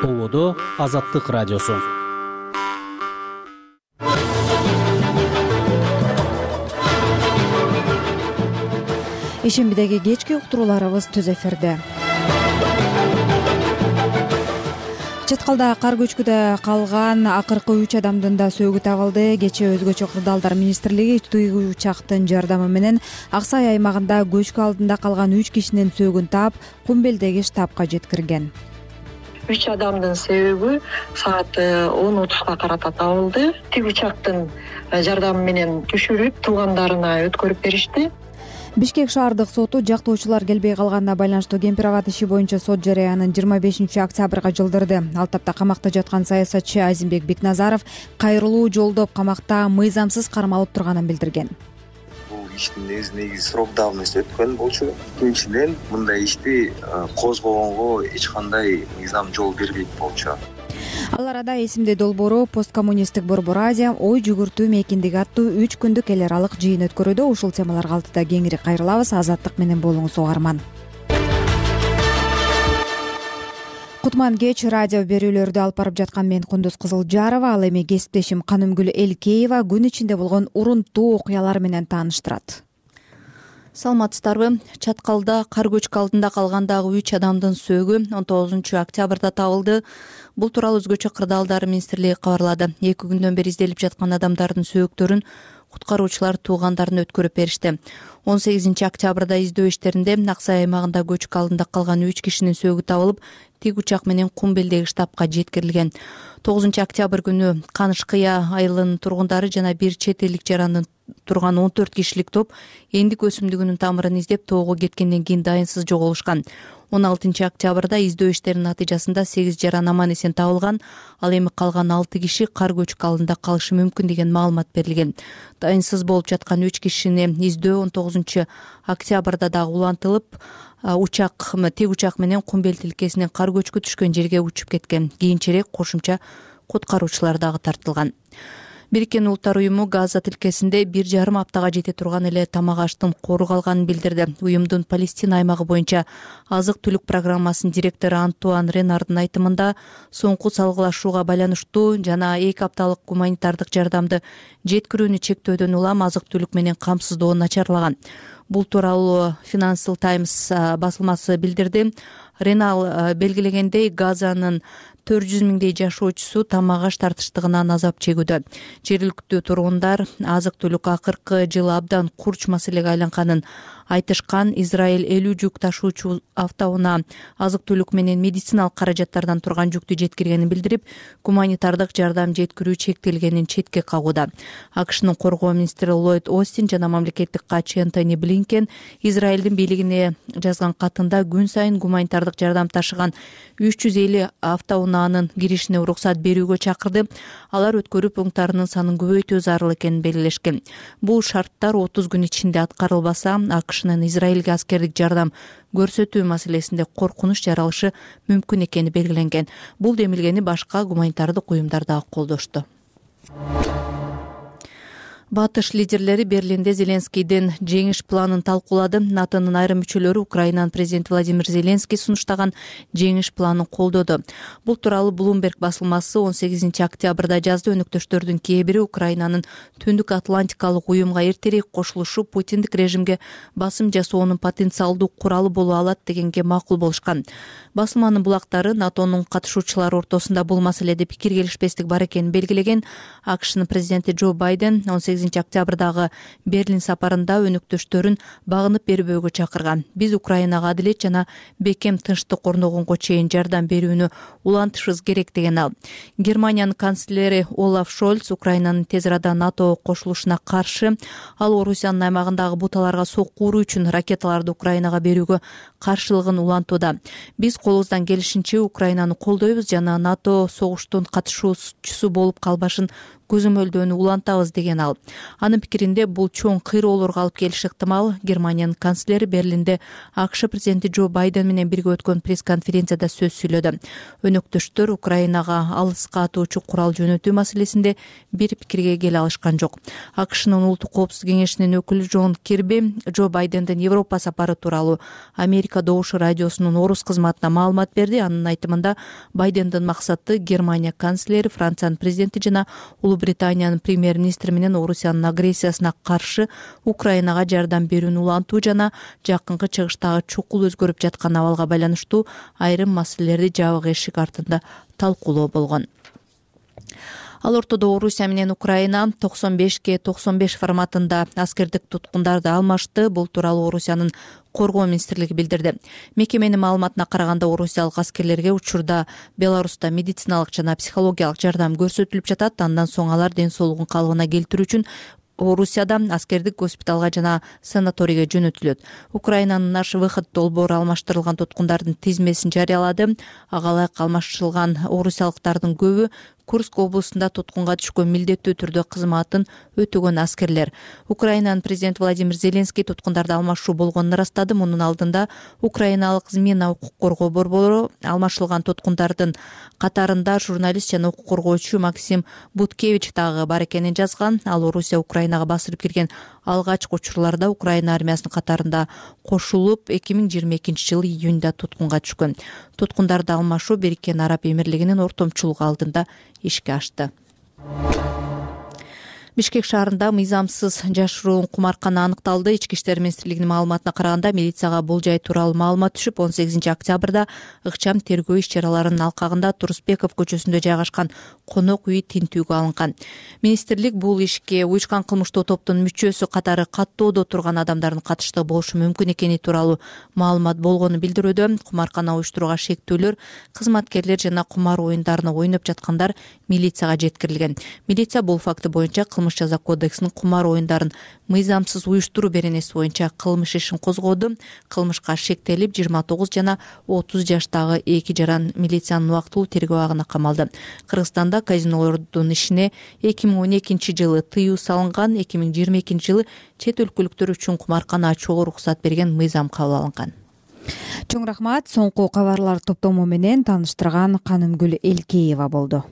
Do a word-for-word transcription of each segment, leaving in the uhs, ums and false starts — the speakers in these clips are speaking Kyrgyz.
Ободо Азаттык радиосу. Ишембидеги кечки уктурууларыбыз түз эфирде. Чаткалда кар көчкүдө калган акыркы үч адамдын да сөөгү табылды. Кечээ өзгөчө кырдаалдар министрлиги тыгуу учактын жардамы менен Ак Сай аймагында көчкү алдында калган үч кишинин сөөгүн таап, Кумбелдеги штабка жеткирген. Үч адамдын сөөгү саат он отузга карата табылды. Тиг учактын жардамы менен түшүрүп, туугандарына өткөрүп беришти. Бишкек шаардык соту жактоочулар келбей калганына байланыштуу Кемпир-Абад иши боюнча сот жарыянын жыйырма бешинчи октябрга жылдырды. Ал тапта камакта жаткан саясатчы Азимбек Бекназаров кайрылуу жолдоп камакта мыйзамсыз кармалып турганын билдирген. Бул иштин негизи срок давности өткөн болчу. Экинчиден, мындай ишти козгогонго эч кандай мыйзам жол бербейт болчу. Ал арада эсимде долбоору посткоммунисттик Борбор Азия ой жүгүртүү мейкиндиги аттуу үч күндүк эл аралык жыйын өткөрүүдө. Ушул темаларга алтыда кеңири кайрылабыз. Азаттык менен болуңуз угарман. Кутман кеч радио берүүлөрдү алып барып жаткан мен Кундуз Кызылжарова, ал эми кесиптешим Канымгүл Элкеева күн ичинде болгон урунттуу окуялар менен тааныштырат. Саламатсыздарбы? Чаткалда кар көчкү алдында калгандагы үч адамдын сөөгү он тогузунчу октябрда табылды. Бул тууралуу өзгөчө кырдаалдар министрлиги кабарлады. Эки күндөн бери изделип жаткан адамдардын сөөктөрүн куткаруучулар туугандарына өткөрүп беришти. он сегизинчи октябрда издөө иштеринде Ак Сай аймагында көчкү алдында калган үч кишинин сөөгү табылып, тиг учак менен Кумбелдеги штабка жеткирилген. тогузунчу октябрь күнү Каныш-Кыя айылынын тургундары жана бир чет элдик жарандын турган он төрт кишилик топ эндик өсүмдүгүнүн тамырын издеп тоого кеткенден кийин дайынсыз жоголушкан. он алтынчы октябрда издөө иштеринин натыйжасында сегиз жаран аман эсен табылган. Ал эми калган алты киши кар көчкү алдында калышы мүмкүн деген маалымат берилген. Дайынсыз болуп жаткан үч кишини издөө он тогузунчу октябрда дагы улантылып, учак тиг учак менен Кумбел тилкесинен кар көчкү түшкөн жерге учуп кеткен. Кийинчерээк кошумча куткаруучулар дагы тартылган. Бириккен Улуттар уюму Газа тилкесинде бир жарым аптага жете турган эле тамак аштын кору калганын билдирди. Уюмдун Палестина аймагы боюнча азык-түлүк программасынын директору Антуан Ренардын айтымында, соңку салгылашууга байланыштуу жана эки апталык гуманитардык жардамды жеткирүүнү чектөөдөн улам азык-түлүк менен камсыздоо начарлаган. Бул тууралуу Financial Times басылмасы билдирди. Ренал белгилегендей, Газанын төрт жүз миңдей жашоочусу тамак аш тартыштыгынан азап чегүүдө. Жергиликтүү тургундар азык-түлүк акыркы жылы абдан курч маселеге айланганын айтышкан. Израиль элүү жүк ташуучу автоунаа азык-түлүк менен медициналык каражаттардан турган жүктү жеткиргенин билдирип, гуманитардык жардам жеткирүү чектелгенин четке кагууда. АКШнын коргоо министри Ллойд Остин жана мамлекеттик катчы Энтони Блинкен Израилдин бийлигине жазган катында күн сайын гуманитардык жардам ташыган үч жүз элүү автоунаанын киришине уруксат берүүгө чакырды. Алар өткөрүү пункттарынын санын көбөйтүү зарыл экенин белгилешкен. Бул шарттар отуз күн ичинде аткарылбаса, АКШнын Израилге аскердик жардам көрсөтүү маселесинде коркунуч жаралышы мүмкүн экени белгиленген. Бул демилгени башка гуманитардык уюмдар дагы колдошту. Батыш лидерлери Берлинде Зеленскийдин жеңиш планын талкуулады. НАТОнун айрым мүчөлөрү Украинанын президенти Владимир Зеленский сунуштаган жеңиш планын колдоду. Бул тууралуу Bloomberg басылмасы он сегизинчи октябрда жазды. Өнөктөштөрдүн кээ бири Украинанын Түндүк Атлантикалык уюмга эртерээк кошулушу Путиндик режимге басым жасоонун потенциалдуу куралы боло алат дегенге макул болушкан. Басылманын булактары НАТОнун катышуучулары ортосунда бул маселеде пикир келишпестик бар экенин белгилеген. АКШнын президенти Джо Байден он сегизинчи октябрдагы Берлин сапарында өнөктөштөрүн багынып бербөөгө чакырган. Биз Украинага адилет жана бекем тынчтык орногонго чейин жардам берүүнү улантышыбыз керек деген ал. Германиянын канцлери Олаф Шольц Украинанын тез арада НАТО кошулушуна каршы. Ал Орусиянын аймагындагы буталарга сокку уруу үчүн ракеталарды Украинага берүүгө каршылыгын улантууда. Биз колубуздан келишинче Украинаны колдойбуз жана НАТО согуштун катышуучусу болуп калбашын көзөмөлдөөнү улантабыз деген ал. Анын пикиринде бул чоң кыйроолорго алып келиши ыктымал. Германиянын канцлери Берлинде АКШ президенти Джо Байден менен бирге өткөн пресс-конференцияда сөз сүйлөдү. Өнөктөштөр Украинага алыска атуучу курал жөнөтүү маселесинде бир пикирге келе алышкан жок. АКШнын улуттук коопсуздук кеңешинин өкүлү Джон Кирби Джо Байдендин Европа сапары тууралуу Америка Добушу радиосунун орус кызматына маалымат берди. Анын айтымында Байдендин максаты Германия канцлери, Франциянын президенти жана Улуу Британиянын премьер-министри менен Орусиянын агрессиясына каршы Украинага жардам берүүнү улантуу жана жакынкы чыгыштагы чукул өзгөрүп жаткан абалга байланыштуу айрым маселелерди жабык эшик артында талкуулоо болгон. Ал ортодо Орусия менен Украина токсон бешке токсон беш форматында аскердик туткундарды алмашты. Бул тууралуу Орусиянын коргоо министрлиги билдирди. Мекеменин маалыматына караганда орусиялык аскерлерге учурда Беларуста медициналык жана психологиялык жардам көрсөтүлүп жатат. Андан соң алар ден соолугун калыбына келтирүү үчүн Орусияда аскердик госпиталга жана санаторийге жөнөтүлөт. Украинанын наш выход долбоору алмаштырылган туткундардын тизмесин жарыялады. Ага ылайык алмаштырылган орусиялыктардын көбү Курск облусунда туткунга түшкөн милдеттүү түрдө кызматын өтөгөн аскерлер. Украинанын президенти Владимир Зеленский туткундарды алмашуу болгонун ырастады. Мунун алдында украиналык Змена укук коргоо борбору алмашылган туткундардын катарында журналист жана укук коргоочу Максим Буткевич дагы бар экенин жазган. Ал Орусия Украинага басырып кирген алгачкы учурларда Украина армиясынын катарында кошулуп эки миң жыйырма экинчи жылы июнда туткунга түшкөн. Туткундарды алмашуу Бириккен Араб Эмирлигинин ортомчулугу алдында ишке ашты. Бишкек шаарында мыйзамсыз жашыруун кумаркана аныкталды. Ички иштер министрлигинин маалыматына караганда милицияга бул жай тууралуу маалымат түшүп, он сегизинчи октябрда ыкчам тергөө иш чараларынын алкагында Турусбеков көчөсүндө жайгашкан конок үй тинтүүгө алынган. Министрлик бул ишке уюшкан кылмыштуу топтун мүчөсү катары каттоодо турган адамдардын катыштыгы болушу мүмкүн экени тууралуу маалымат болгонун билдирүүдө. Кумаркана уюштурууга шектүүлөр, кызматкерлер жана кумар оюндарына ойноп жаткандар милицияга жеткирилген. Милиция бул факты боюнча кылмыш жаза кодексинин кумар оюндарын мыйзамсыз уюштуруу беренеси боюнча кылмыш ишин козгоду. Кылмышка шектелип жыйырма тогуз жана отуз жаштагы эки жаран милициянын убактылуу тергөө абагына камалды. Кыргызстанда казинолордун ишине эки миң он экинчи жылы тыюу салынган. эки миң жыйырма экинчи жылы чет өлкөлүктөр үчүн кумаркана ачууга уруксат берген мыйзам кабыл алынган. Чоң рахмат. Соңку кабарлар топтому менен тааныштырган Канымгүл Элкеева болду.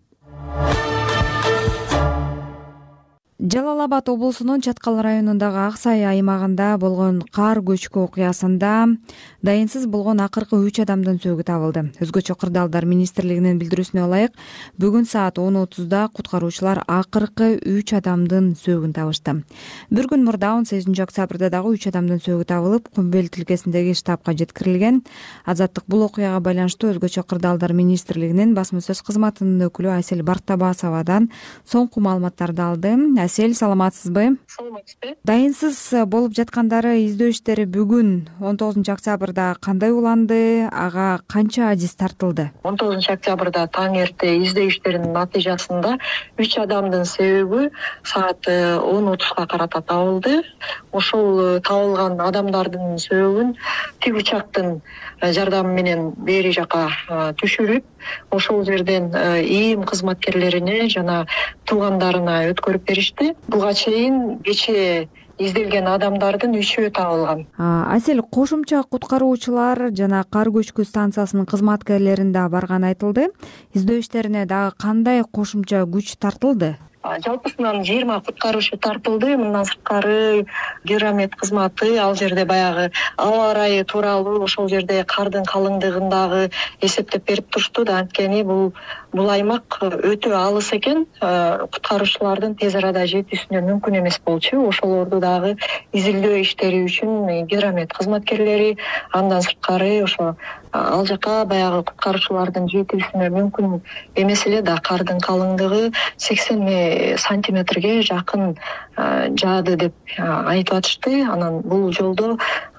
Жалал Абад облусунун Чаткал районундагы Ак Сай аймагында болгон кар көчкү окуясында дайынсыз болгон акыркы үч адамдын сөөгү табылды. Өзгөчө кырдаалдар министрлигинин билдирүүсүнө ылайык, бүгүн саат он отузда куткаруучулар акыркы үч адамдын сөөгүн табышты. Бир күн мурда он сегизинчи октябрда дагы үч адамдын сөөгү табылып, Кумбел тилкесиндеги штабка жеткирилген. Азаттык бул окуяга байланыштуу өзгөчө кырдаалдар министрлигинин басма сөз кызматынын өкүлү Айсель Бартабасовадан соңку маалыматтарды алды. Айсель, саламатсызбы? Саламатсызбы. Дайынсыз болуп жаткандары издөө иштери бүгүн он тогузунчу октябрда кандай уланды? Ага канча адис тартылды? он тогузунчу октябрда таң эрте издөө иштеринин натыйжасында үч адамдын сөөгү саат он отузга карата табылды. Ошол табылган адамдардын сөөгүн тик учактын жардамы менен бери жака түшүрүп, ошол жерден ийим кызматкерлерине жана туугандарына өткөрүп беришти. Буга чейин кечээ изделген адамдардын үчөө табылган. Асель, кошумча куткаруучулар жана кар көчкү станциясынын кызматкерлерин да барганы айтылды. Издөө иштерине дагы кандай кошумча күч тартылды? Жалпысынан жыйырма куткаруучу тартылды. Мындан сырткары гидромет кызматы ал жерде баягы аба ырайы тууралуу ошол жерде кардын калыңдыгындагы эсептеп берип турушту да. Анткени бул бул аймак өтө алыс экен. Куткаруучулардын тез арада жетүүсүнө мүмкүн эмес болчу. Ошолорду дагы изилдөө иштери үчүн гидромет кызматкерлери, андан сырткары ошо ал жака баягы куткаруучулардын жетүүсүнө мүмкүн эмес эле да. Кардын калыңдыгы сексен сантиметрге жакын жаады деп айтып атышты. Анан бул жолдо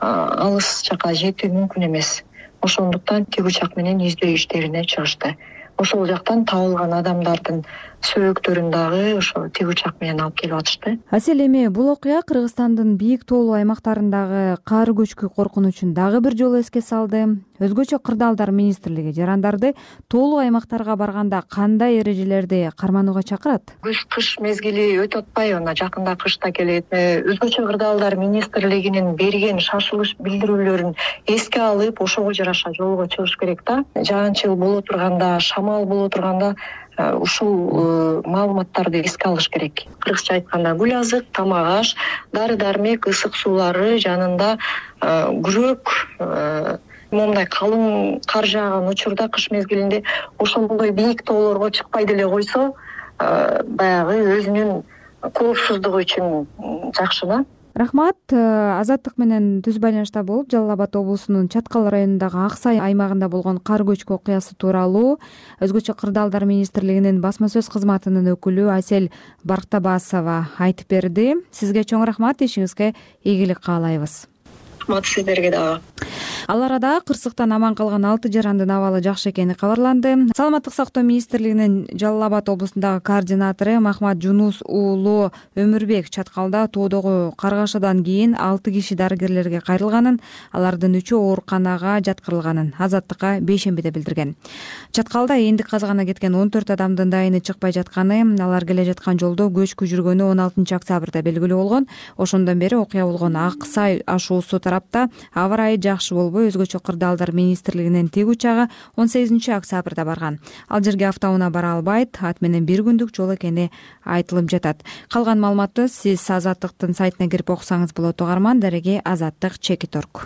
алыс жака жетүү мүмкүн эмес. Ошондуктан тик учак менен издөө иштерине чыгышты. Ошол жактан табылган адамдардын сөөгүттөрүн дагы ошо тик учак менен алып келип атышты. Асель, эми бул окуя Кыргызстандын бийик тоолуу аймактарындагы кар көчкү коркунучун дагы бир жолу эске салды. Өзгөчө кырдаалдар министрлиги жарандарды тоолуу аймактарга барганда кандай эрежелерди карманууга чакырат? Күз кыш мезгили өтүп атпайбы, мына жакында кыш да келет. Өзгөчө кырдаалдар министрлигинин берген шашылыш билдирүүлөрүн эске алып, ошого жараша жолго чыгыш керек да. Жаанчыл боло турганда, шамал боло турганда ушул маалыматтарды эске алыш керек. Кыргызча айтканда гүл азык, тамак аш, дары дармек, ысык суулары жанында күрөк, моундай калың кар жааган учурда кыш мезгилинде ошондой бийик тоолорго чыкпай деле койсо, баягы өзүнүн коопсуздугу үчүн жакшы да. Рахмат. Азаттык менен түз байланышта болуп, Жалал Абад облусунун Чаткал районундагы Аксай аймагында болгон кар көчкү окуясы тууралуу өзгөчө кырдаалдар министрлигинин басма сөз кызматынын өкүлү Асель Барктабасова айтып берди. Сизге чоң рахмат, ишиңизге ийгилик каалайбыз. Рахмат сиздерге дагы. Ал арада кырсыктан аман калган алты жарандын абалы жакшы экени кабарланды. Саламаттык сактоо министрлигинин Жалал Абад облусундагы координатору Махмат Жунус уулу Өмүрбек Чаткалда тоодогу каргашадан кийин алты киши дарыгерлерге кайрылганын, алардын үчөө ооруканага жаткырылганын Азаттыкка бейшембиде билдирген. Чаткалда эндик казгана кеткен он төрт адамдын дайыны чыкпай жатканы, алар келе жаткан жолдо көчкү жүргөнү он алтынчы октябрда белгилүү болгон. Ошондон бери окуя болгон Аксай ашуусу тарапта аба ырайы жакшы болбой, өзгөчө кырдаалдар министрлигинин тиг учагы он сегизинчи октябрда барган. Ал жерге автоунаа бара албайт, ат менен бир күндүк жол экени айтылып жатат. Калган маалыматты сиз Азаттыктын сайтына кирип окусаңыз болот. Угарман, дареги Азаттык чекит орг.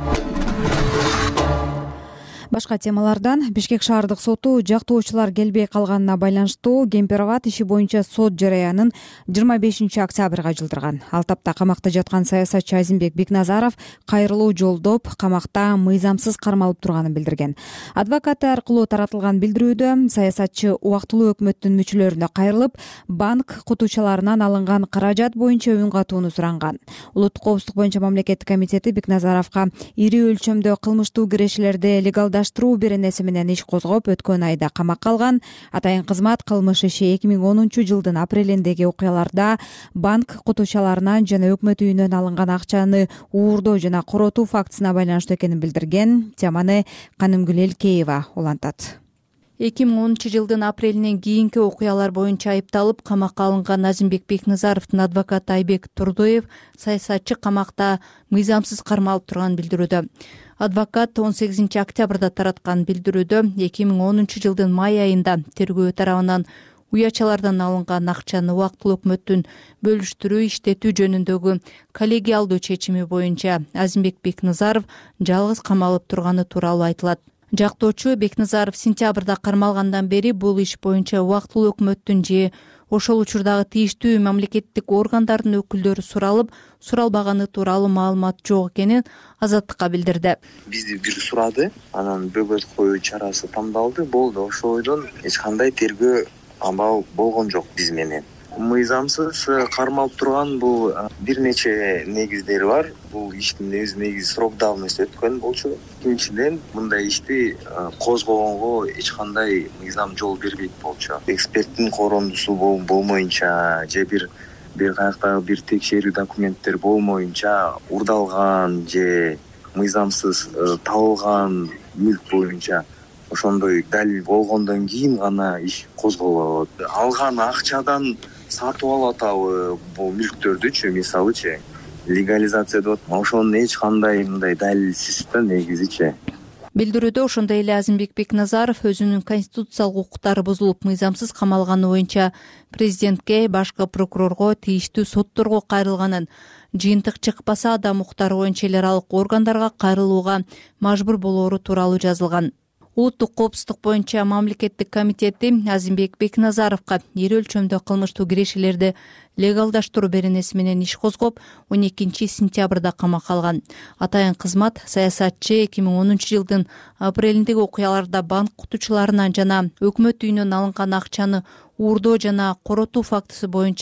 Башка темалардан Бишкек шаардык соту жактоочулар келбей калганына байланыштуу Кемпироват иши боюнча сот жараянын жыйырма бешинчи октябрга жылдырган. Ал тапта камакта жаткан саясатчы Азимбек Бекназаров кайрылуу жолдоп, камакта мыйзамсыз кармалып турганын билдирген. Адвокаты аркылуу таратылган билдирүүдө саясатчы убактылуу өкмөттүн мүчөлөрүнө кайрылып, банк кутуучаларынан алынган каражат боюнча үн катууну суранган. Улуттук коопсуздук боюнча мамлекеттик комитети Бекназаровго ири өлчөмдө кылмыштуу кирешелерди легалдаштыруу беренеси менен иш козгоп, өткөн айда камакка алган. Атайын кызмат кылмыш иши эки миң онунчу жылдын апрелиндеги окуяларда банк кутуучаларынан жана өкмөт үйүнөн алынган акчаны уурдоо жана коротуу фактысына байланыштуу экенин билдирген. Теманы Канымгүл Элкеева улантат. эки миң онунчу жылдын апрелинен кийинки окуялар боюнча айыпталып камакка алынган Азимбек Бекназаровдун адвокаты Айбек Турдоев саясатчы камакта мыйзамсыз кармалып турганын билдирүүдө. Адвокат он сегизинчи октябрда тараткан билдирүүдө эки миң онунчу жылдын май айында тергөө тарабынан уячалардан алынган акчаны убактылуу өкмөттүн бөлүштүрүү, иштетүү жөнүндөгү коллегиалдуу чечими боюнча Азимбек Бекназаров жалгыз камалып турганы тууралуу айтылат. Жактоочу Бекназаров сентябрда кармалгандан бери бул иш боюнча убактылуу өкмөттүн же ошол учурдагы тийиштүү мамлекеттик органдардын өкүлдөрү суралып, суралбаганы тууралуу маалымат жок экенин Азаттыкка билдирди. Бизди бир сурады, анан бөгөт коюу чарасы тандалды, болду. Ошойдон эч кандай тергөө абал болгон жок биз менен. Мыйзамсыз кармалып турган бул бир нече негиздери бар. Бул иштин негизи негизи срок давности өткөн болчу. Экинчиден, мындай ишти козгогонго эч кандай мыйзам жол бербейт болчу. Эксперттин корондусу болмоюнча же бир бир каяктагы бир текшерүү документтер болмоюнча урдалган же мыйзамсыз табылган мүлк боюнча ошондой далил болгондон кийин гана иш козголот. Алган акчадан сатып алып атабы бул мүлктөрдүчү, мисалычы легализация деп атам. Ошонун эч кандай мындай далилсиз да негизичи. Билдирүүдө ошондой эле Азимбек Бекназаров өзүнүн конституциялык укуктары бузулуп мыйзамсыз камалганы боюнча президентке, башкы прокурорго, тийиштүү сотторго кайрылганын, жыйынтык чыкпаса да укуктары боюнча эл аралык органдарга кайрылууга мажбур болоору тууралуу жазылган. Улуттук коопсуздук боюнча мамлекеттик комитети Азимбек Бекназаровго ири өлчөмдө кылмыштуу кирешелерди легалдаштыруу беренеси менен иш козгоп, он экинчи сентябрда камакка алган. Атайын кызмат саясатчы эки миң онунчу жылдын апрелиндеги окуяларда банк кутуучуларынан жана өкмөт үйүнөн алынган акчаны уурдоо жана коротуу фактысы боюнча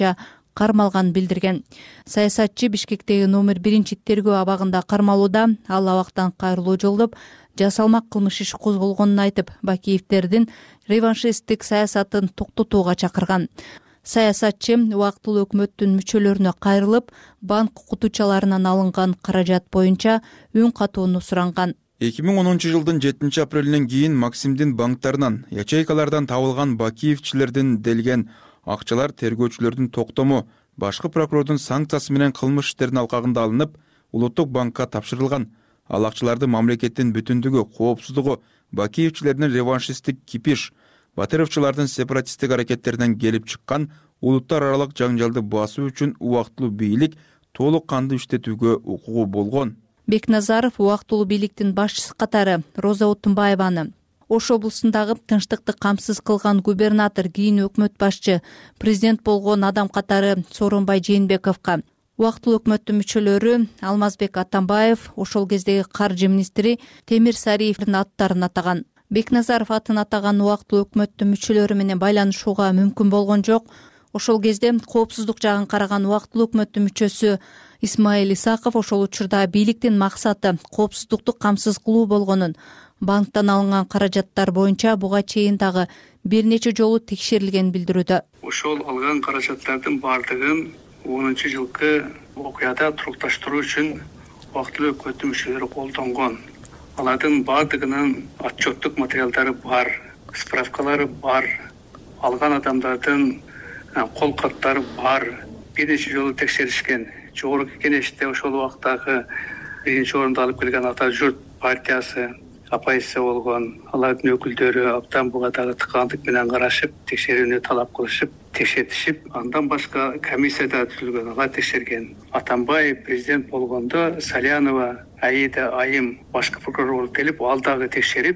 кармалганын билдирген. Саясатчы Бишкектеги номер биринчи тергөө абагында кармалууда. Ал абактан кайрылуу жолдоп, жасалмак кылмыш иши козголгонун айтып, Бакиевдердин реваншисттик саясатын токтотууга чакырган. Саясатчы убактылуу өкмөттүн мүчөлөрүнө кайрылып, банк окутуучаларынан алынган каражат боюнча үн катууну суранган. эки миң онунчу жылдын жетинчи апрелинен кийин Максимдин банктарынан, ячейкалардан табылган Бакиевчилердин делген акчалар тергөөчүлөрдүн токтому, башкы прокурордун санкциясы менен кылмыш иштердин алкагында алынып, улуттук банкка тапшырылган. Ал акчаларды мамлекеттин бүтүндүгү, коопсуздугу, Бакиевчилердин реваншисттик кипиш, Батыровчулардын сепаратисттик аракеттеринен келип чыккан улуттар аралык жаңжалды басуу үчүн убактылуу бийлик толук кандуу иштетүүгө укугу болгон. Бекназаров убактылуу бийликтин башчысы катары Роза Отунбаеваны, Ош облусундагы тынчтыкты камсыз кылган губернатор, кийин өкмөт башчы, президент болгон адам катары Сооронбай Жээнбековго, убактылуу өкмөттүн мүчөлөрү Алмазбек Атамбаев, ошол кездеги каржы министри Темир Сариевдин аттарын атаган. Бекназаров атын атаган убактылуу өкмөттүн мүчөлөрү менен байланышууга мүмкүн болгон жок. Ошол кезде коопсуздук жагын караган убактылуу өкмөттүн мүчөсү Исмаил Исаков ошол учурда бийликтин максаты коопсуздукту камсыз кылуу болгонун, банктан алынган каражаттар боюнча буга чейин дагы бир нече жолу текшерилгенин билдирүүдө. Ошол алган каражаттардын бардыгын онунчу жылкы окуяда турукташтыруу үчүн убактылуу өкмөттүн мүчөлөрү колдонгон. Алардын бардыгынын отчеттук материалдары бар, справкалары бар, алган адамдардын кол каттары бар. Бир нече жолу текшеришкен. Жогорку кеңеште ошол убактагы биринчи орунду алып келген Ата журт партиясы оппозиция болгон. Алардын өкүлдөрү абдан буга дагы тыкандык менен карашып, текшерүүнү талап кылышып, текшертишип, андан башка комиссияда түзүлгөн, алар текшерген. Атамбаев президент болгондо Салянова, Аида, Айым башкы прокурор болуп келип, ал дагы текшерип,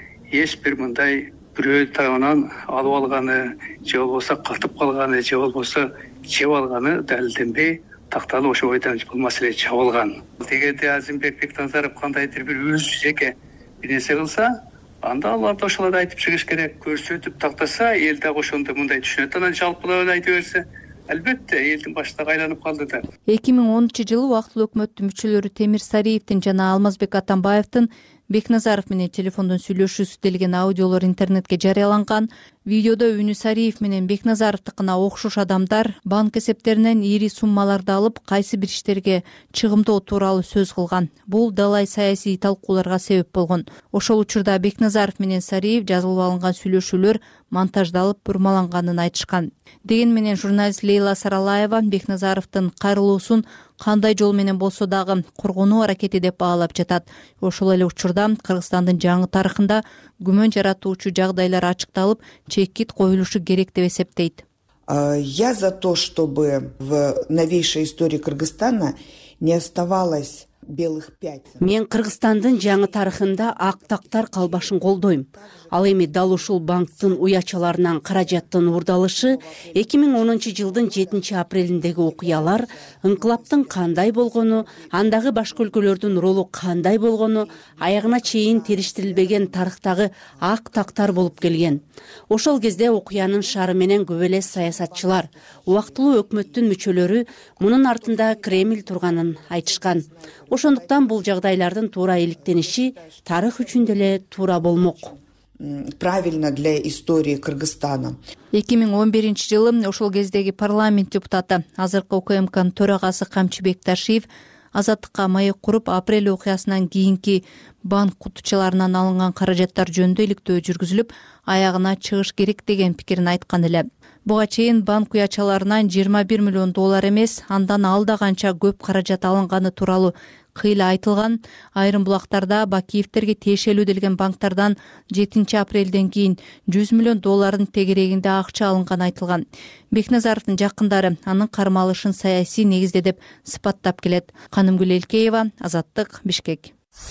эч бир мындай бирөө тарабынан алып алганы, же болбосо катып калганы, же болбосо жеп алганы далилденбей, такталып ошол бойдон бул маселе чабылган. Дегенде Азимбек Бекназаров кандайдыр бир өз жеке бир нерсе кылса, анда алар да ошолорду айтып чыгыш керек, көрсөтүп тактаса, эл дагы ошондо мындай түшүнөт. Анан жалпылап айта берсе, албетте элдин башына айланып калды да. эки миң онунчу жылы убактылуу өкмөттүн мүчөлөрү Темир Сариевдин жана Алмазбек Атамбаевдин Бекназаров менен телефондон сүйлөшүүсү делген аудиолор интернетке жарыяланган. Видеодо үнү Сариев менен Бекназаровдукуна окшош адамдар банк эсептеринен ири суммаларды алып, кайсы бир иштерге чыгымдоо тууралуу сөз кылган. Бул далай саясий талкууларга себеп болгон. Ошол учурда Бекназаров менен Сариев жазылып алынган сүйлөшүүлөр монтаждалып, бурмаланганын айтышкан. Деген менен журналист Лейла Саралаева Бекназаровдун кайрылуусун кандай жол менен болсо дагы коргонуу аракети деп баалап жатат. Ошол эле учурда Кыргызстандын жаңы тарыхында күмөн жаратуучу жагдайлар ачыкталып, чекит коюлушу керек деп эсептейт. Я за то, чтобы в новейшей истории Кыргызстана не оставалось белых пятен. Мен Кыргызстандын жаңы тарыхында ак тактар калбашын колдойм. Ал эми дал ушул банктын уячаларынан каражаттын уурдалышы эки миң онунчу жылдын жетинчи апрелиндеги окуялар ыңкылаптын кандай болгону, андагы башка өлкөлөрдүн ролу кандай болгону аягына чейин териштирилбеген тарыхтагы ак тактар болуп келген. Ошол кезде окуянын шары менен көп эле саясатчылар, убактылуу өкмөттүн мүчөлөрү мунун артында Кремль турганын айтышкан. Ошондуктан бул жагдайлардын туура иликтениши тарых үчүн деле туура болмок. Правильно для истории Кыргызстана. эки миң он биринчи жылы ошол кездеги парламент депутаты, азыркы УКМКнын төрагасы Камчыбек Ташиев Азаттыкка маек куруп, апрель окуясынан кийинки банк кутучаларынан алынган каражаттар жөнүндө иликтөө жүргүзүлүп, аягына чыгыш керек деген пикирин айткан эле. Буга чейин банк уячаларынан жыйырма бир миллион доллар эмес, андан алда канча көп каражат алынганы тууралуу кыйла айтылган. Айрым булактарда Бакиевдерге тиешелүү делген банктардан жетинчи апрелден кийин жүз миллион доллардын тегерегинде акча алынганы айтылган. Бекназаровдун жакындары анын кармалышын саясий негизде деп сыпаттап келет. Канымгүл Элкеева, Азаттык, Бишкек.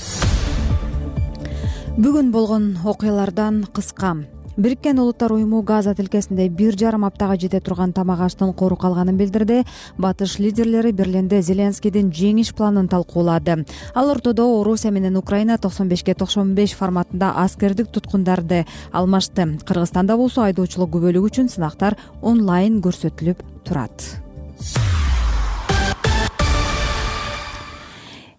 Бүгүн болгон окуялардан кыска. Бириккен Улуттар уюму Газа тилкесинде бир жарым аптага жете турган тамак аштын кору калганын билдирди. Батыш лидерлери Берлинде Зеленскийдин жеңиш планын талкуулады. Ал ортодо Орусия менен Украина токсон бешке токсон беш форматында аскердик туткундарды алмашты. Кыргызстанда болсо айдоочулук күбөлүгү үчүн сынактар онлайн көрсөтүлүп турат.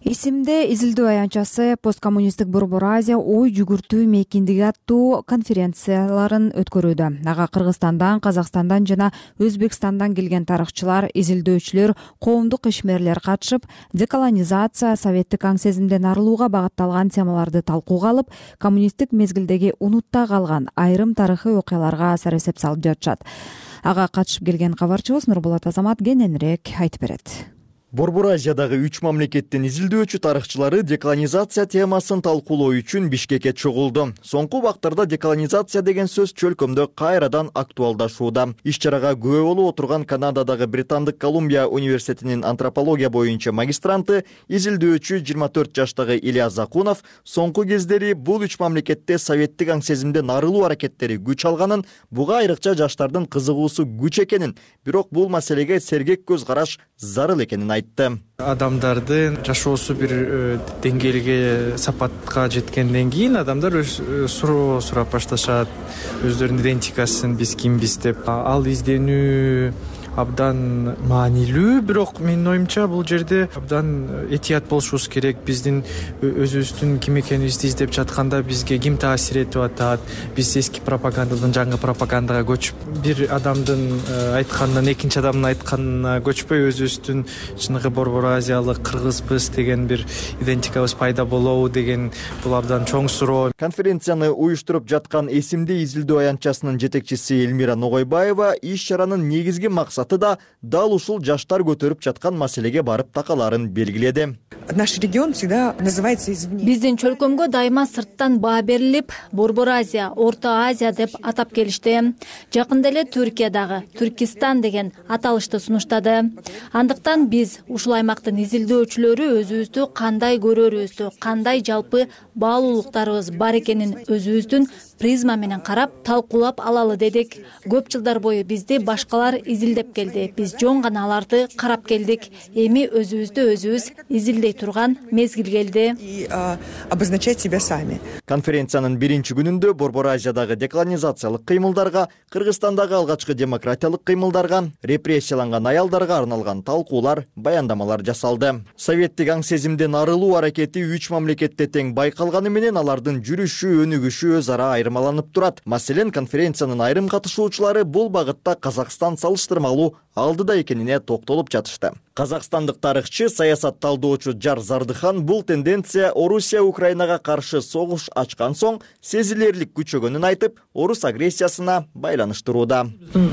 Исимде изилдөө аянтчасы посткоммунисттик Борбор Азия ой жүгүртүү мейкиндиги аттуу конференцияларын өткөрүүдө. Ага Кыргызстандан, Казакстандан жана Өзбекстандан келген тарыхчылар, изилдөөчүлөр, коомдук ишмерлер катышып, деколонизация, советтик аң сезимден арылууга багытталган темаларды талкууга алып, коммунисттик мезгилдеги унутта калган айрым тарыхый окуяларга асар эсеп салып жатышат. Ага катышып келген кабарчыбыз Нурболот Азамат кененирээк айтып берет. Борбор Азиядагы үч мамлекеттин изилдөөчү тарыхчылары деколонизация темасын талкуулоо үчүн Бишкекке чогулду. Соңку убактарда деколонизация деген сөз чөлкөмдө кайрадан актуалдашууда. Иш-чарага күбө болуп отурган Канададагы Британдык Колумбия университетинин антропология боюнча магистранты, изилдөөчү жыйырма төрт жаштагы Ильяс Закунов соңку кездери бул үч мамлекетте советтик аң сезимден арылуу аракеттери күч алганын, буга айрыкча жаштардын кызыгуусу күч экенин, бирок бул маселеге сергек көз караш зарыл экенин айтты. Адамдардын жашоосу бир деңгээлге, сапатка жеткенден кийин адамдар суроо сурап башташат, өздөрүнүн идентикасын, биз кимбиз деп. Ал изденүү абдан маанилүү, бирок менин оюмча бул жерде абдан этият болушубуз керек. Биздин өзүбүздүн ким экенибизди издеп жатканда бизге ким таасир этип атат? Биз эски пропагандадан жаңы пропагандага көчүп, бир адамдын айтканынан экинчи адамдын айтканына көчпөй, өзүбүздүн чыныгы Борбор Азиялык кыргызбыз деген бир идентикабыз пайда болобу деген бул абдан чоң суроо. Конференцияны уюштуруп жаткан Эсимде изилдөө аянтчасынын жетекчиси Элмира Ногойбаева иш-чаранын негизги максаты да дал ушул жаштар көтөрүп жаткан маселеге барып такаларын белгиледи. Наш регион всегда называется извне. Биздин чөлкөмгө дайыма сырттан баа берилип, Борбор Азия, Орто Азия деп атап келишти. Жакында эле Түркиядагы Түркистан деген аталышты сунуштады. Андыктан биз ушул аймактын изилдөөчүлөрү өзүбүздү кандай көрөрүбүздү, кандай жалпы баалуулуктарыбыз бар экенин өзүбүздүн призма менен карап, талкуулап алалы дедик. Көп жылдар бою бизди башкалар изилдеп келди. Биз жон гана аларды карап келдик. Эми өзүбүздү өзүбүз изилдей турган мезгил келди. И обозначать себя сами. Конференциянын биринчи күнүндө Борбор Азиядагы деколонизациялык кыймылдарга, Кыргызстандагы алгачкы демократиялык кыймылдарга, репрессияланган аялдарга арналган талкуулар, баяндамалар жасалды. Советтик аң сезимден арылуу аракети үч мамлекетте тең байкалганы менен алардын жүрүшү, өнүгүшү өз ара айырмаланып турат. Маселен, конференциянын айрым катышуучулары бул багытта Казакстан салыштырмалуу алдыда экенине токтолуп жатышты. Казакстандык тарыхчы, саясат талдоочу Жар Зардыхан бул тенденция Орусия Украинага каршы согуш ачкан соң сезилерлик күчөгөнүн айтып, орус агрессиясына байланыштырууда.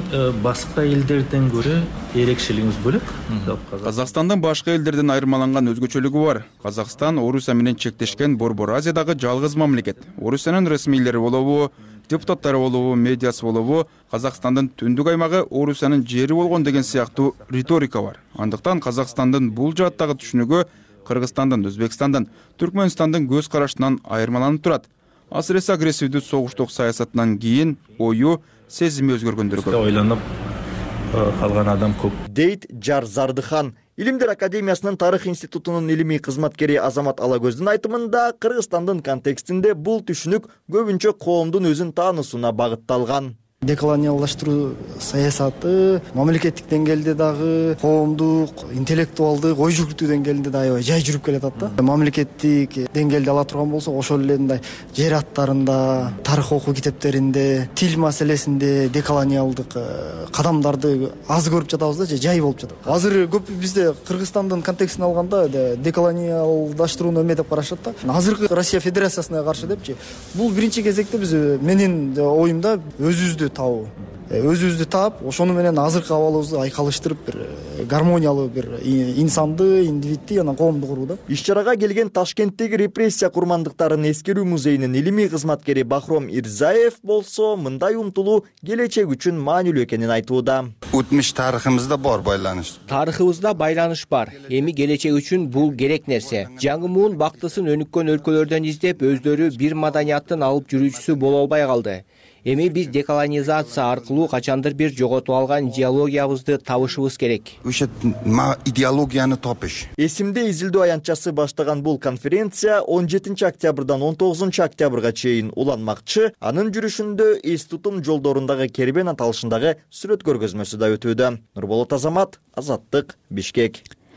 Башка элдерден көрө эрекшелигибиз бөлөк. Казакстандын башка элдерден айырмаланган өзгөчөлүгү бар. Казакстан Орусия менен чектешкен Борбор Азиядагы жалгыз мамлекет. Орусиянын расмийлери болобу, депутаттары болобу, медиасы болобу, Казакстандын түндүк аймагы Орусиянын жери болгон деген сыяктуу риторика бар. Андыктан Казакстандын бул жааттагы түшүнүгү Кыргызстандын, Өзбекстандын, Түркмөнстандын көз карашынан айырмаланып турат. Асыресе агрессивдүү согуштук саясатынан кийин ою, сезими өзгөргөндөр көп. Ойлонуп калган адам көп. Дейт Жар Зардыхан. Илимдер академиясынын тарых институтунун илимий кызматкери Азамат Алагөздүн айтымында, Кыргызстандын контекстинде бул түшүнүк көбүнчө коомдун өзүн таануусуна багытталган. Деколониалдаштыруу саясаты мамлекеттик деңгээлде дагы, коомдук, интеллектуалдык, ой жүгүртүү деңгээлинде да аябай жай жүрүп келе атат да. Мамлекеттик деңгээлде ала турган болсок, ошол эле мындай жер аттарында, тарых окуу китептеринде, тил маселесинде деколониалдык кадамдарды аз көрүп жатабыз да, же жай болуп жатат. Азыр көп бизде Кыргызстандын контекстин алганда деколониалдаштырууну эме деп карашат да. Азыркы Россия Федерациясына каршы депчи. Бул биринчи кезекте биз менин оюмда өзүбүздү табуу. Өзүбүздү таап, ошону менен азыркы абалыбызды айкалыштырып, бир гармониялуу бир инсанды, индивидти, анан коомду куруу да. Иш-чарага келген Ташкенттеги репрессия курмандыктарын эскерүү музейинин илимий кызматкери Бахром Ирзаев болсо, мындай умтулуу келечек үчүн маанилүү экенин айтууда. Өтмүш тарыхымызда бар байланыш. Тарыхыбызда байланыш бар. Эми келечек үчүн бул керек нерсе. Жаңы муун бактысын өнүккөн өлкөлөрдөн издеп, өздөрү бир маданияттын алып жүрүүчүсү боло албай калды. Эми биз деколонизация аркылуу качандыр бир жоготуп алган идеологиябызды табышыбыз керек. Ошо идеологияны тапыш. Эсимде изилдөө аянтчасы баштаган бул конференция он жетинчи октябрдан он тогузунчу октябрга чейин уланмакчы. Анын жүрүшүндө эс тутум жолдорундагы кербен аталышындагы сүрөт көргөзмөсү да өтүүдө. Нурболот Азамат, Азаттык, Бишкек.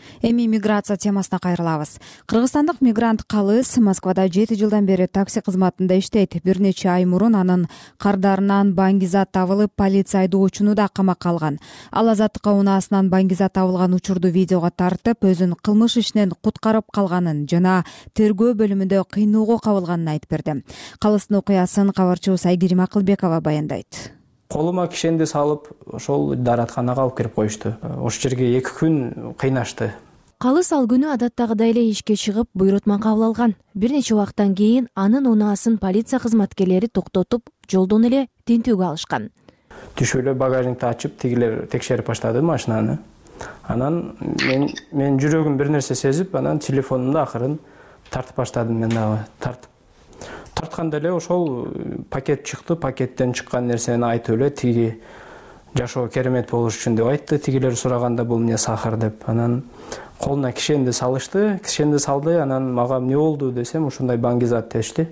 Эми миграция темасына кайрылабыз. Кыргызстандык мигрант Калыс Москвада жети жылдан бери такси кызматында иштейт. Бир нече ай мурун анын кардарынан баңгизат табылып, полиция айдоочуну да камакка алган. Ал азаттыкка унаасынан баңгизат табылган учурду видеого тартып, өзүн кылмыш ишинен куткарып калганын жана тергөө бөлүмүндө кыйноого кабылганын айтып берди. Калыстын окуясын кабарчыбыз Айгерим Акылбекова баяндайт. Колума кишенди салып, ошол дааратканага алып кирип коюшту. Ошол жерге эки күн кыйнашты. Калыс ал күнү адаттагыдай эле ишке чыгып, буйрутма кабыл алган. Бир нече убакыттан кийин анын унаасын полиция кызматкерлери токтотуп, жолдон эле тинтүүгө алышкан. Түшүп эле багажникти ачып, тигилер текшерип баштады машинаны. Анан мен мен жүрөгүм бир нерсе сезип, анан телефонумду акырын тартып баштадым, мен дагы тартып. Тартканда эле ошол пакет чыкты, пакеттен чыккан нерсени айтып эле тиги жашоо керемет болуш үчүн деп айтты. Тигилер сураганда бул эмне сахар деп. Анан колуна кишенди салышты, кишенди салды, анан мага эмне болду десем, ушундай баңгизат дешти.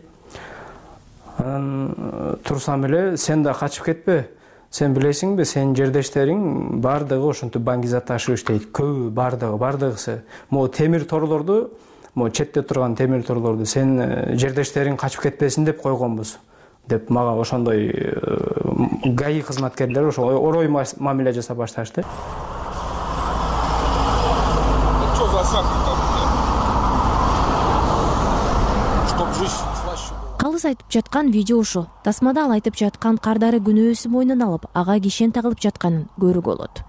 Анан турсам эле, сен да качып кетпе. Сен билесиңби, сенин жердештериң бардыгы ошентип баңгизат ташып иштейт. Көбү бардыгы, бардыгысы. Могу темир торлорду, могу четте турган темир торлорду сен жердештериң качып кетпесин деп койгонбуз деп мага ошондой ГАИ кызматкерлери ошо орой мамиле жасап башташты. Калыс айтып жаткан видео ушу. Тасмада ал айтып жаткан кардары күнөөсү мойнуна алып, ага кишен тагылып жатканын көрүүгө болот.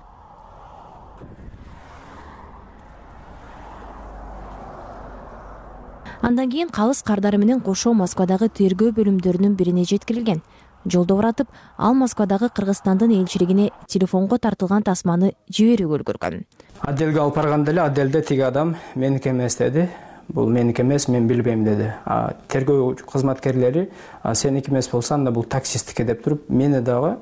Андан кийин Калыс кардары менен кошо Москвадагы тергөө бөлүмдөрүнүн бирине жеткирилген. Жолдо баратып, ал Москвадагы Кыргызстандын элчилигине телефонго тартылган тасманы жиберүүгө үлгүргөн. Отделге алып барганда эле отделде тиги адам меники эмес деди. Бул меники эмес, мен билбейм деди. А тергөө кызматкерлери сеники эмес болсо анда бул таксисттики деп туруп, мени дагы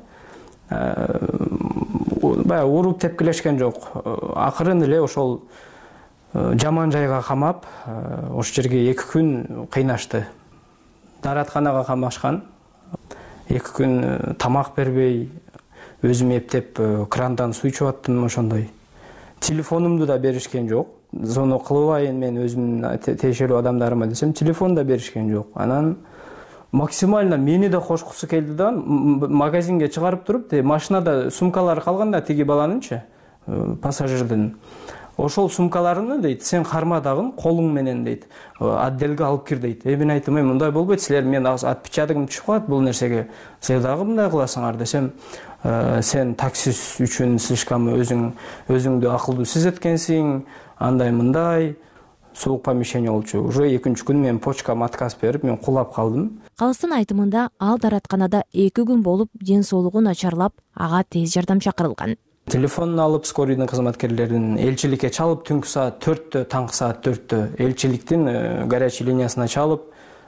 баягы уруп тепкилешкен жок. Акырын эле ошол жаман жайга камап, ошол жерге эки күн кыйнашты. Дааратканага камашкан. эки күн тамак бербей, өзүм эптеп крандан суу ичип аттым ошондой. Телефонумду да беришкен жок. Зону кылбайын мен өзүмдүн тиешелүү адамдарыма десем, телефон да беришкен жок. Анан максимально мени да кошкусу келди да, магазинге чыгарып туруп, машинада сумкалары калганда тиги баланынчы, пассажирдин. Ошол сумкаларыны дейт, сен кармадагын колуң менен дейт, отделге алып кир дейт. Э мен айттым, мындай болбойт, силер мен отпечатогум түшүп калат бул нерсеге. Силер дагы мындай кыласыңар десем, сен таксист үчүн слишком өзүң өзүңдү акылдуу сезеткенсиң, андай мындай суук помещение болчу. Уже экинчи күн мен почкама отказ берип, мен кулап калдым. Калыстын айтымында ал дааратканада эки күн болуп, ден соолугу начарлап, ага тез жардам чакырылган. Телефонун алып, скорыйдын кызматкерлерин элчиликке чалып, түнкү саат төрттө, таңкы саат төрттө элчиликтин горячий линиясына чалып,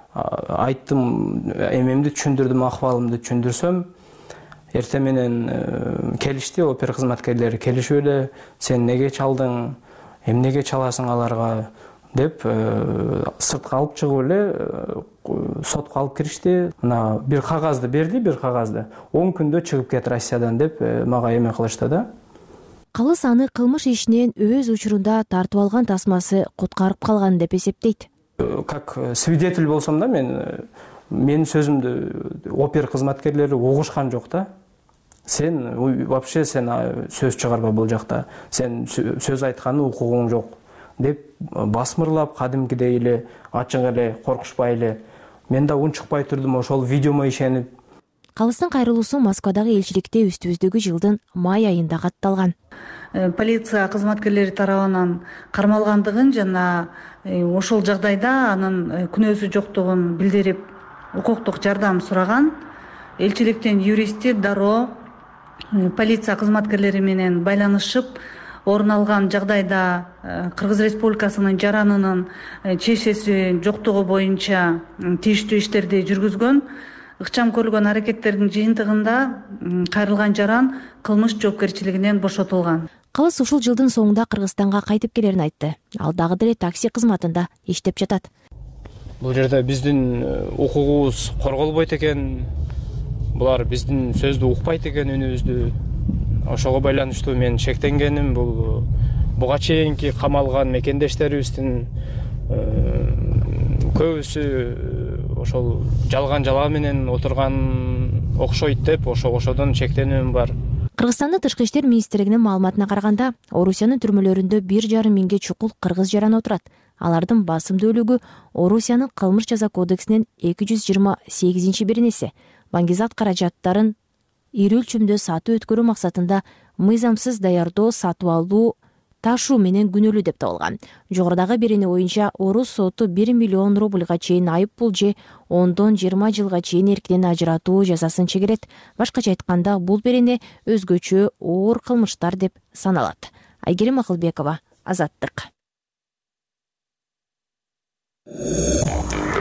айттым, эмемди түшүндүрдүм, акыбалымды түшүндүрсөм, эртең менен келишти, опер кызматкерлери келишип эле, сен неге чалдың, эмнеге чаласың аларга деп сыртка алып чыгып эле сотко алып киришти. Мына бир кагазды берди, бир кагазды. он күндө чыгып кет Россиядан деп мага эме кылышты да. Калыс аны кылмыш ишинен өз учурунда тартып алган тасмасы куткарып калган деп эсептейт. Как свидетель болсом да, мен менин сөзүмдү опер кызматкерлери угушкан жок да. Сен вообще сен сөз чыгарба бул жакта. Сен сөз айтканы укугуң жок деп басмырлап, кадимкидей эле ачык эле коркушпай эле. Мен да унчукпай турдум, ошол видеомо ишенип. Калыстын кайрылуусу Москвадагы элчиликте үстүбүздөгү жылдын май айында катталган. Полиция кызматкерлери тарабынан кармалгандыгын жана ошол жагдайда анын күнөөсү жоктугун билдирип, укуктук жардам сураган. Элчиликтин юристи дароо полиция кызматкерлери менен байланышып, орун алган жагдайда Кыргыз Республикасынын жаранынын чечеси жоктугу боюнча тийиштүү иштерди жүргүзгөн. Ыкчам көрүлгөн аракеттердин жыйынтыгында кайрылган жаран кылмыш жоопкерчилигинен бошотулган. Калыс ушул жылдын соңунда Кыргызстанга кайтып келерин айтты. Ал дагы деле такси кызматында иштеп жатат. Бул жерде биздин укугубуз корголбойт экен, булар биздин сөздү укпайт экен, үнүбүздү. Ошого байланыштуу мен шектенгеним, бул буга чейинки камалган мекендештерибиздин көбүсү ошол жалган жалаа менен отурган окшойт деп ошо ошодон чектенүүм бар. Кыргызстандын тышкы иштер министрлигинин маалыматына караганда, Орусиянын түрмөлөрүндө бир жарым миңге чукул кыргыз жараны отурат. Алардын басымдуулугу Орусиянын кылмыш жаза кодексинин эки жүз жыйырма сегизинчи беренеси баңгизат каражаттарын ири өлчөмдө сатуу өткөрүү максатында мыйзамсыз даярдоо, сатып алуу, ташуу менен күнөөлүү деп табылган. Жогорудагы берене боюнча Орус соту бир миллион рубльга чейин айып пул же ондон жыйырма жылга чейин эркинен ажыратуу жазасын чегерет. Башкача айтканда, бул берене өзгөчө оор кылмыштар деп саналат. Айгерим Акылбекова, Азаттык.